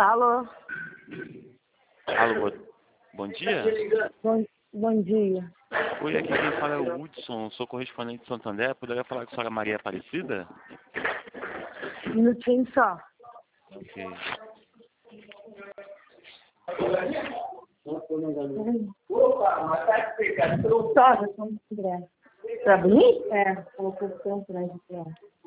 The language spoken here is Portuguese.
Alô? Alô, bom dia. Bom dia. Oi, aqui quem fala é o Hudson, sou correspondente de Santo André. Poderia falar com a senhora Maria Aparecida? Um minutinho só. Ok. Opa, mas tá explicando. Tá bonito? É, colocou o tempo, né?